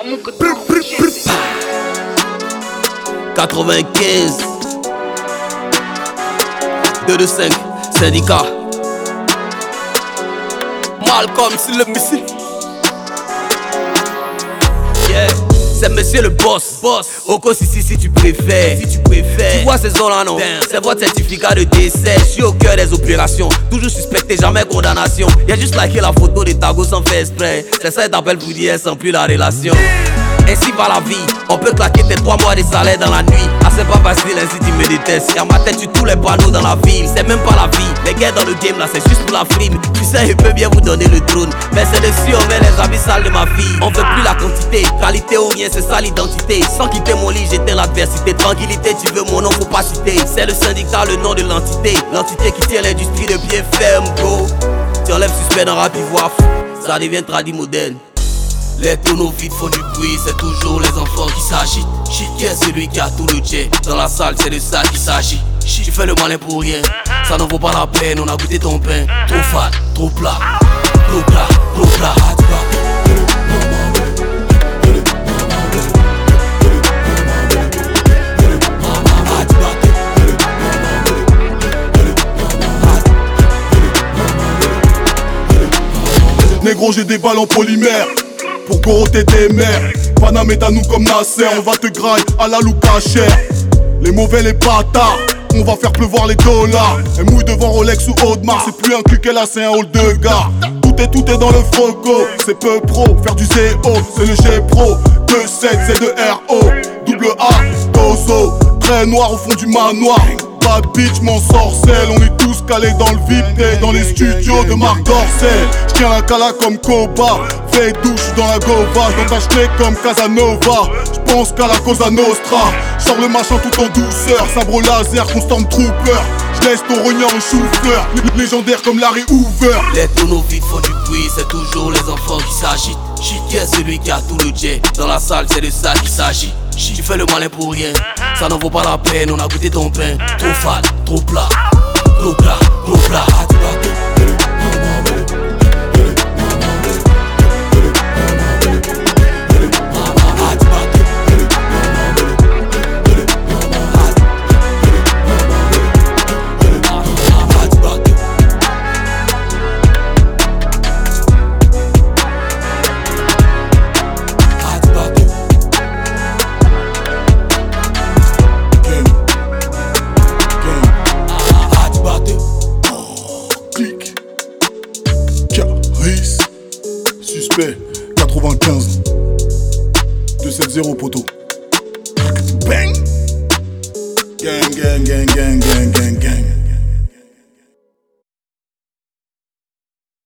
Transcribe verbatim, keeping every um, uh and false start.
quatre-vingt-quinze deux deux cinq syndicat Malcolm sur le missile. Yeah, c'est monsieur le boss, boss. Oko si si si tu préfères, si tu préfères. Tu vois ces zones là non, c'est votre certificat de décès. Je suis au cœur des opérations, toujours suspecté, jamais condamnation. Y'a juste liké la photo des tagos sans faire exprès. C'est ça et t'appelles pour dire sans plus la relation. Ainsi va la vie, on peut claquer tes trois mois de salaire dans la nuit. Ah c'est pas facile ainsi tu me détestes. Y'a ma tête sur tous les panneaux dans la ville. C'est même pas la vie, les gars dans le game là c'est juste pour la frime. Tu sais je peux bien vous donner le trône, mais c'est dessus on met les habits sales de ma fille. On veut plus la quantité, qualité ou rien c'est ça l'identité. Sans quitter mon lit j'éteins l'adversité. Tranquillité tu veux mon nom faut pas citer. C'est le syndicat le nom de l'entité. L'entité qui tient l'industrie de pied ferme bro. Tu enlèves suspect dans rap ivoire, ça devient tradit moderne. Les tonneaux vides font du bruit, c'est toujours les enfants qui s'agitent. Shit, qui est celui qui a tout le jet? Dans la salle, c'est de ça qu'il s'agit. Tu fais le malin pour rien, ça n'en vaut pas la peine. On a goûté ton pain, trop fat, trop plat. Trop plat, trop plat. Négro, j'ai des balles en polymère pour corroter tes mères. Paname est à nous comme Nasser, on va te grailler à la loupe cher. Les mauvais, les bâtards, on va faire pleuvoir les dollars. Elle mouille devant Rolex ou Audemars, c'est plus un cul qu'elle a, c'est un hall de gars. Tout est, tout est dans le foco, c'est peu pro, faire du zéro, c'est le G Pro. deux sept, c'est de R O, double A, Tozo, très noir au fond du manoir. Bad bitch, mon sorcelle, on est tous calés dans le V I P, dans les studios de Marc Dorcel. J'tiens la cala comme Koba, fais douche dans la gova, j'donne ta comme Casanova. J'pense qu'à la Cosa Nostra, j'sors le machin tout en douceur, sabre laser, constant trooper. J'laisse ton rognard au chou-fleur, légendaire comme Larry Hoover. Les tonneaux vides font du bruit, c'est toujours les enfants qui s'agitent. Shit, qui est celui qui a tout le jet? Dans la salle, c'est de ça qu'il s'agit. Tu fais le malin pour rien, ça n'en vaut pas la peine. On a goûté ton pain, trop fat, trop plat. Trop plat, trop plat. Suspect quatre-vingt-quinze deux sept zéro poteau. Bang. Gang gang gang gang gang gang gang.